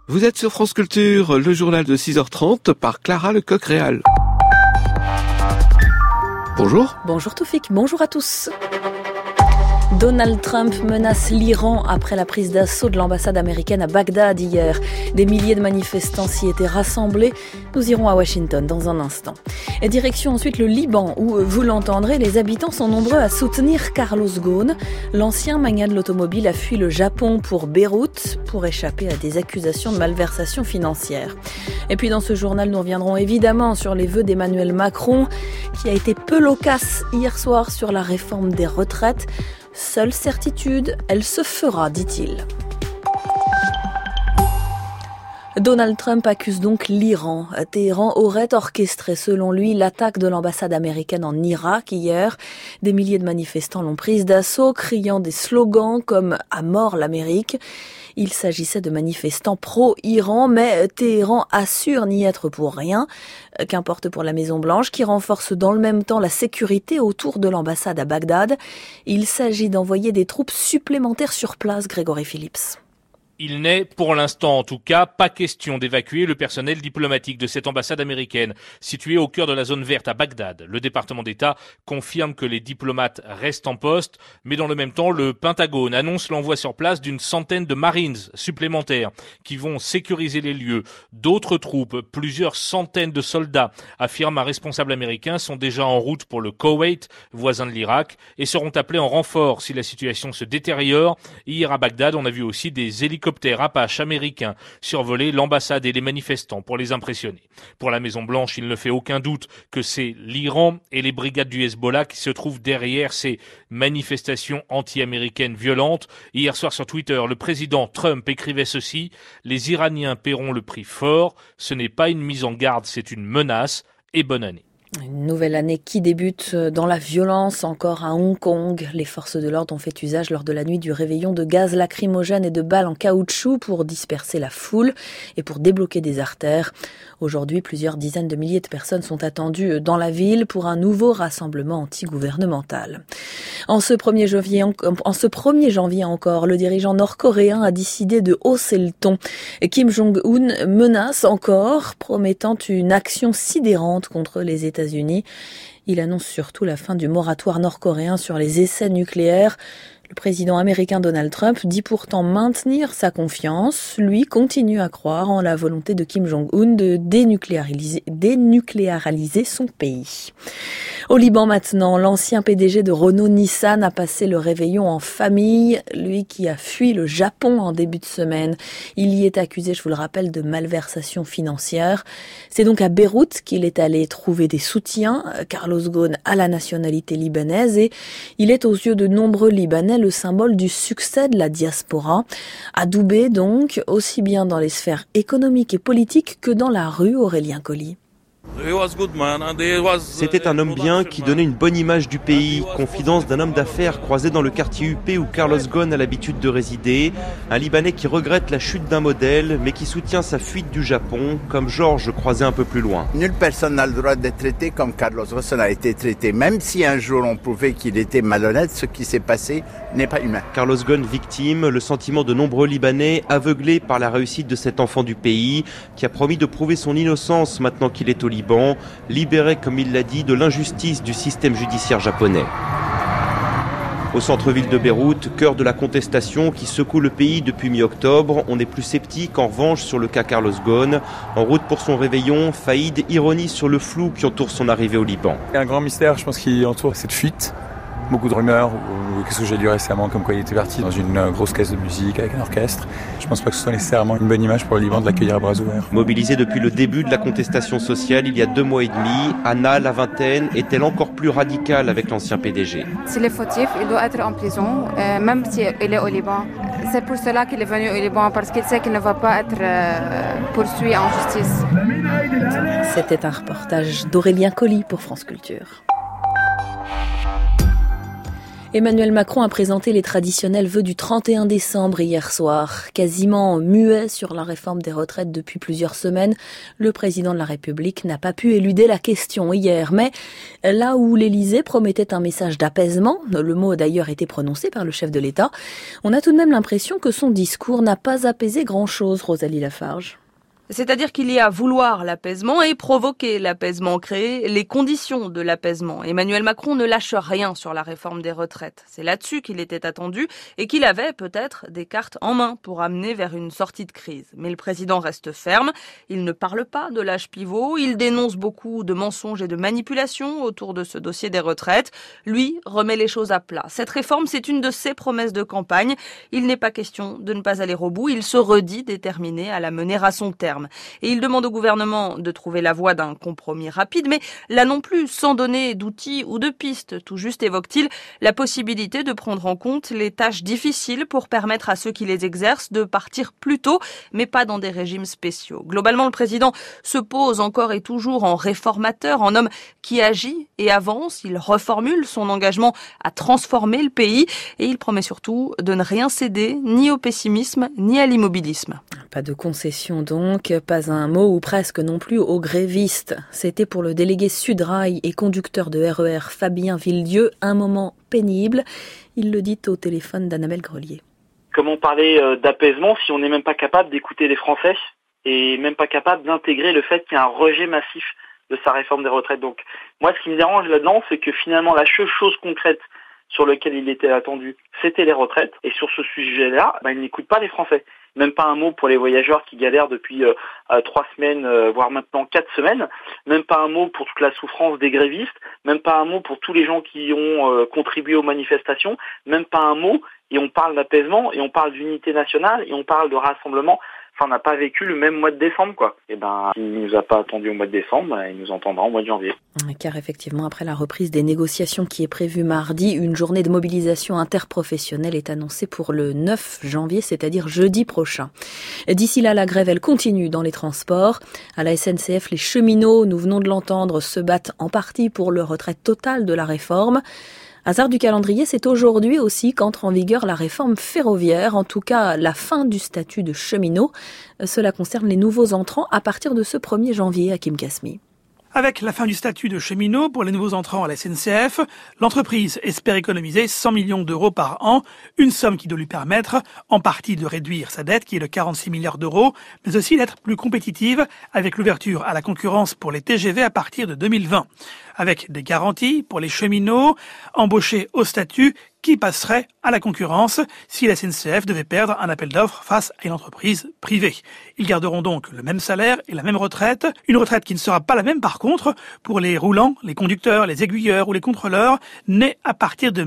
Vous êtes sur France Culture, le journal de 6h30 par Clara Lecoq-Réal. Bonjour. Bonjour Toufik, bonjour à tous. Donald Trump menace l'Iran après la prise d'assaut de l'ambassade américaine à Bagdad hier. Des milliers de manifestants s'y étaient rassemblés. Nous irons à Washington dans un instant. Et direction ensuite le Liban où, vous l'entendrez, les habitants sont nombreux à soutenir Carlos Ghosn. L'ancien magnat de l'automobile a fui le Japon pour Beyrouth pour échapper à des accusations de malversation financière. Et puis dans ce journal, nous reviendrons évidemment sur les vœux d'Emmanuel Macron qui a été peu loquace hier soir sur la réforme des retraites. Seule certitude, elle se fera, dit-il. Donald Trump accuse donc l'Iran. Téhéran aurait orchestré, selon lui, l'attaque de l'ambassade américaine en Irak hier. Des milliers de manifestants l'ont prise d'assaut, criant des slogans comme « À mort l'Amérique ». Il s'agissait de manifestants pro-Iran, mais Téhéran assure n'y être pour rien. Qu'importe pour la Maison-Blanche, qui renforce dans le même temps la sécurité autour de l'ambassade à Bagdad. Il s'agit d'envoyer des troupes supplémentaires sur place, Grégory Phillips. Il n'est, pour l'instant en tout cas, pas question d'évacuer le personnel diplomatique de cette ambassade américaine, située au cœur de la zone verte à Bagdad. Le département d'État confirme que les diplomates restent en poste, mais dans le même temps, le Pentagone annonce l'envoi sur place d'une centaine de Marines supplémentaires qui vont sécuriser les lieux. D'autres troupes, plusieurs centaines de soldats, affirme un responsable américain, sont déjà en route pour le Koweït, voisin de l'Irak, et seront appelés en renfort si la situation se détériore. Hier à Bagdad, on a vu aussi des hélicoptères Apache américains survoler l'ambassade et les manifestants pour les impressionner. Pour la Maison-Blanche, il ne fait aucun doute que c'est l'Iran et les brigades du Hezbollah qui se trouvent derrière ces manifestations anti-américaines violentes. Hier soir sur Twitter, le président Trump écrivait ceci: « Les Iraniens paieront le prix fort. Ce n'est pas une mise en garde, c'est une menace. Et bonne année. » Une nouvelle année qui débute dans la violence encore à Hong Kong. Les forces de l'ordre ont fait usage lors de la nuit du réveillon de gaz lacrymogène et de balles en caoutchouc pour disperser la foule et pour débloquer des artères. Aujourd'hui, plusieurs dizaines de milliers de personnes sont attendues dans la ville pour un nouveau rassemblement anti-gouvernemental. En ce 1er janvier encore, le dirigeant nord-coréen a décidé de hausser le ton. Kim Jong-un menace encore, promettant une action sidérante contre les États-Unis. Il annonce surtout la fin du moratoire nord-coréen sur les essais nucléaires. Le président américain Donald Trump dit pourtant maintenir sa confiance. Lui continue à croire en la volonté de Kim Jong-un de dénucléariser son pays. Au Liban maintenant, l'ancien PDG de Renault-Nissan a passé le réveillon en famille, lui qui a fui le Japon en début de semaine. Il y est accusé, je vous le rappelle, de malversation financière. C'est donc à Beyrouth qu'il est allé trouver des soutiens. Carlos Ghosn a la nationalité libanaise et il est aux yeux de nombreux Libanais le symbole du succès de la diaspora. Adoubé donc, aussi bien dans les sphères économiques et politiques que dans la rue, Aurélien Colli. C'était un homme bien qui donnait une bonne image du pays. Confidence d'un homme d'affaires croisé dans le quartier UP où Carlos Ghosn a l'habitude de résider. Un Libanais qui regrette la chute d'un modèle, mais qui soutient sa fuite du Japon, comme Georges croisé un peu plus loin. Nulle personne n'a le droit d'être traité comme Carlos Ghosn a été traité. Même si un jour on prouvait qu'il était malhonnête, ce qui s'est passé n'est pas humain. Carlos Ghosn victime, le sentiment de nombreux Libanais aveuglés par la réussite de cet enfant du pays, qui a promis de prouver son innocence maintenant qu'il est au Liban, libéré, comme il l'a dit, de l'injustice du système judiciaire japonais. Au centre-ville de Beyrouth, cœur de la contestation qui secoue le pays depuis mi-octobre, on est plus sceptique en revanche sur le cas Carlos Ghosn. En route pour son réveillon, Faïd ironise sur le flou qui entoure son arrivée au Liban. Il y a un grand mystère, je pense, qui entoure cette fuite. Beaucoup de rumeurs, ou qu'est-ce que j'ai lu récemment, comme quoi il était parti dans une grosse caisse de musique avec un orchestre. Je pense pas que ce soit nécessairement une bonne image pour le Liban de l'accueillir à bras ouverts. Mobilisée depuis le début de la contestation sociale, il y a 2 mois et demi, Anna, la vingtaine, est-elle encore plus radicale avec l'ancien PDG. S'il est fautif, il doit être en prison, même s'il est au Liban. C'est pour cela qu'il est venu au Liban, parce qu'il sait qu'il ne va pas être poursuivi en justice. C'était un reportage d'Aurélien Colli pour France Culture. Emmanuel Macron a présenté les traditionnels vœux du 31 décembre hier soir. Quasiment muet sur la réforme des retraites depuis plusieurs semaines, le président de la République n'a pas pu éluder la question hier. Mais là où l'Élysée promettait un message d'apaisement, le mot a d'ailleurs été prononcé par le chef de l'État, on a tout de même l'impression que son discours n'a pas apaisé grand-chose, Rosalie Lafarge. C'est-à-dire qu'il y a vouloir l'apaisement et provoquer l'apaisement, créer les conditions de l'apaisement. Emmanuel Macron ne lâche rien sur la réforme des retraites. C'est là-dessus qu'il était attendu et qu'il avait peut-être des cartes en main pour amener vers une sortie de crise. Mais le président reste ferme. Il ne parle pas de l'âge pivot. Il dénonce beaucoup de mensonges et de manipulations autour de ce dossier des retraites. Lui remet les choses à plat. Cette réforme, c'est une de ses promesses de campagne. Il n'est pas question de ne pas aller au bout. Il se redit déterminé à la mener à son terme. Et il demande au gouvernement de trouver la voie d'un compromis rapide, mais là non plus, sans donner d'outils ou de pistes. Tout juste évoque-t-il la possibilité de prendre en compte les tâches difficiles pour permettre à ceux qui les exercent de partir plus tôt, mais pas dans des régimes spéciaux. Globalement, le président se pose encore et toujours en réformateur, en homme qui agit et avance. Il reformule son engagement à transformer le pays et il promet surtout de ne rien céder, ni au pessimisme, ni à l'immobilisme. Pas de concession donc, pas un mot ou presque non plus aux grévistes. C'était pour le délégué Sudrail et conducteur de RER Fabien Villedieu un moment pénible. Il le dit au téléphone d'Annabelle Grelier. Comment parler d'apaisement si on n'est même pas capable d'écouter les Français et même pas capable d'intégrer le fait qu'il y a un rejet massif de sa réforme des retraites. Donc moi ce qui me dérange là-dedans, c'est que finalement la seule chose concrète sur laquelle il était attendu, c'était les retraites. Et sur ce sujet-là, il n'écoute pas les Français. Même pas un mot pour les voyageurs qui galèrent depuis 3 semaines, voire maintenant 4 semaines. Même pas un mot pour toute la souffrance des grévistes. Même pas un mot pour tous les gens qui ont contribué aux manifestations. Même pas un mot. Et on parle d'apaisement, et on parle d'unité nationale, et on parle de rassemblement. Enfin, on n'a pas vécu le même mois de décembre, quoi. Et il nous a pas attendu au mois de décembre, il nous entendra au mois de janvier. Car effectivement, après la reprise des négociations qui est prévue mardi, une journée de mobilisation interprofessionnelle est annoncée pour le 9 janvier, c'est-à-dire jeudi prochain. D'ici là, la grève, elle continue dans les transports. À la SNCF, les cheminots, nous venons de l'entendre, se battent en partie pour le retrait total de la réforme. Hasard du calendrier, c'est aujourd'hui aussi qu'entre en vigueur la réforme ferroviaire, en tout cas la fin du statut de cheminot. Cela concerne les nouveaux entrants à partir de ce 1er janvier, Hakim Kasmi. Avec la fin du statut de cheminot pour les nouveaux entrants à la SNCF, l'entreprise espère économiser 100 millions d'euros par an, une somme qui doit lui permettre en partie de réduire sa dette qui est de 46 milliards d'euros, mais aussi d'être plus compétitive avec l'ouverture à la concurrence pour les TGV à partir de 2020, avec des garanties pour les cheminots embauchés au statut qui passerait à la concurrence si la SNCF devait perdre un appel d'offres face à une entreprise privée. Ils garderont donc le même salaire et la même retraite, une retraite qui ne sera pas la même par contre pour les roulants, les conducteurs, les aiguilleurs ou les contrôleurs nés à partir de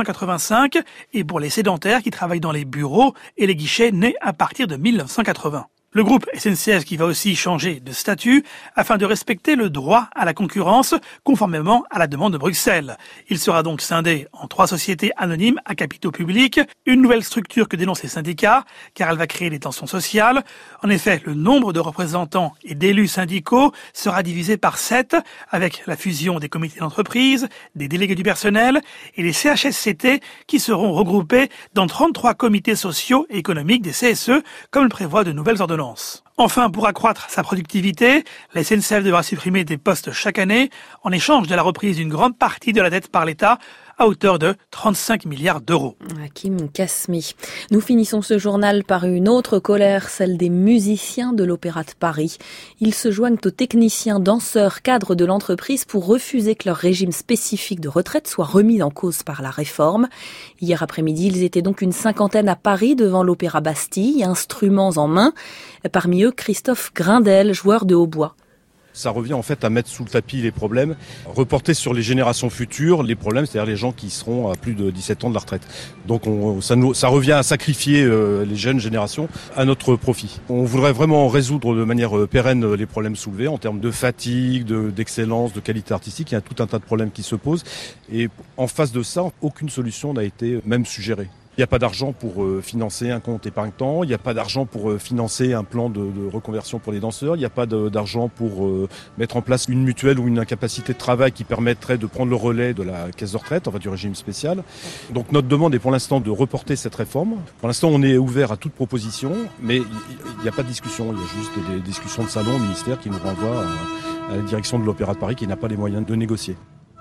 1985 et pour les sédentaires qui travaillent dans les bureaux et les guichets nés à partir de 1980. Le groupe SNCF qui va aussi changer de statut afin de respecter le droit à la concurrence conformément à la demande de Bruxelles. Il sera donc scindé en 3 sociétés anonymes à capitaux publics, une nouvelle structure que dénoncent les syndicats car elle va créer des tensions sociales. En effet, le nombre de représentants et d'élus syndicaux sera divisé par 7 avec la fusion des comités d'entreprise, des délégués du personnel et les CHSCT qui seront regroupés dans 33 comités sociaux et économiques des CSE comme le prévoient de nouvelles ordonnances. Enfin, pour accroître sa productivité, la SNCF devra supprimer des postes chaque année en échange de la reprise d'une grande partie de la dette par l'État à hauteur de 35 milliards d'euros. Hakim Kasmi. Nous finissons ce journal par une autre colère, celle des musiciens de l'Opéra de Paris. Ils se joignent aux techniciens, danseurs, cadres de l'entreprise pour refuser que leur régime spécifique de retraite soit remis en cause par la réforme. Hier après-midi, ils étaient donc une 50aine à Paris devant l'Opéra Bastille, instruments en main. Parmi eux, Christophe Grindel, joueur de hautbois. Ça revient en fait à mettre sous le tapis les problèmes, reporter sur les générations futures les problèmes, c'est-à-dire les gens qui seront à plus de 17 ans de la retraite. Donc ça revient à sacrifier les jeunes générations à notre profit. On voudrait vraiment résoudre de manière pérenne les problèmes soulevés en termes de fatigue, d'excellence, de qualité artistique. Il y a tout un tas de problèmes qui se posent et en face de ça, aucune solution n'a été même suggérée. Il n'y a pas d'argent pour financer un compte épargne-temps, il n'y a pas d'argent pour financer un plan de reconversion pour les danseurs, il n'y a pas d'argent pour mettre en place une mutuelle ou une incapacité de travail qui permettrait de prendre le relais de la caisse de retraite, enfin du régime spécial. Donc notre demande est pour l'instant de reporter cette réforme. Pour l'instant, on est ouvert à toute proposition, mais il n'y a pas de discussion, il y a juste des discussions de salon au ministère qui nous renvoient à la direction de l'Opéra de Paris qui n'a pas les moyens de négocier.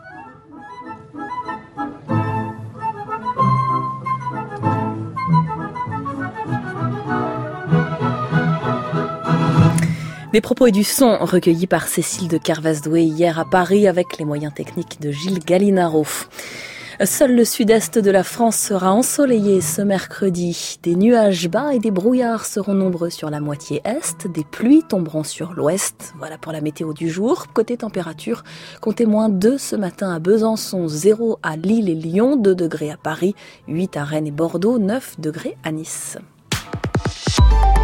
Des propos et du son recueillis par Cécile de Kervasdoué hier à Paris avec les moyens techniques de Gilles Gallinaro. Seul le sud-est de la France sera ensoleillé ce mercredi. Des nuages bas et des brouillards seront nombreux sur la moitié est. Des pluies tomberont sur l'ouest. Voilà pour la météo du jour. Côté température, comptez -2 ce matin à Besançon, 0 à Lille et Lyon, 2 degrés à Paris, 8 à Rennes et Bordeaux, 9 degrés à Nice.